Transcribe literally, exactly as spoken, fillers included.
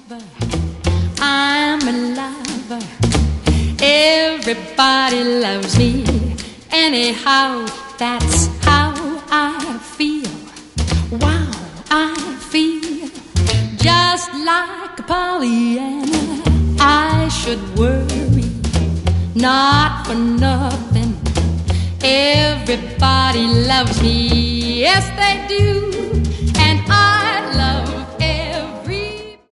lover, I'm a lover. Everybody loves me. Anyhow, that's how I feel. Wow, I feel just like a Pollyanna. I should worry, not for nothing. Everybody loves me, yes they do.